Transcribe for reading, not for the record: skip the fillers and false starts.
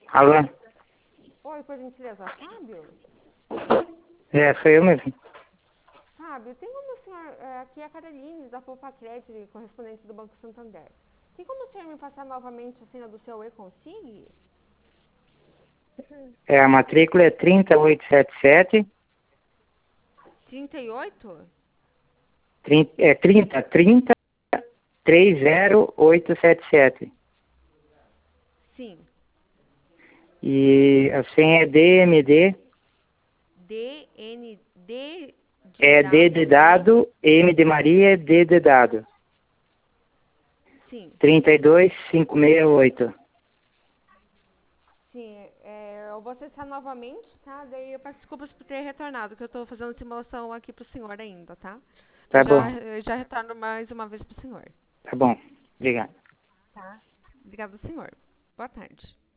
Alô? Oi, por gentileza, Fábio? Sou eu mesmo. Fábio, tem como o senhor... aqui é a Caroline, da Poupa Crédito, correspondente do Banco Santander. Tem como o senhor me passar novamente a senha do seu e-consig? A matrícula é 30877. 38? 30 30877. Sim. E a senha é DMD. D É D de dado, M de Maria, D de dado. Sim. 32568. Sim, eu vou acessar novamente, tá? Daí eu peço desculpas por ter retornado, que eu tô fazendo simulação aqui pro senhor ainda, tá? Tá bom, Eu já retorno mais uma vez pro senhor. tá bom. Obrigado. Tá? Obrigada, senhor. Boa tarde.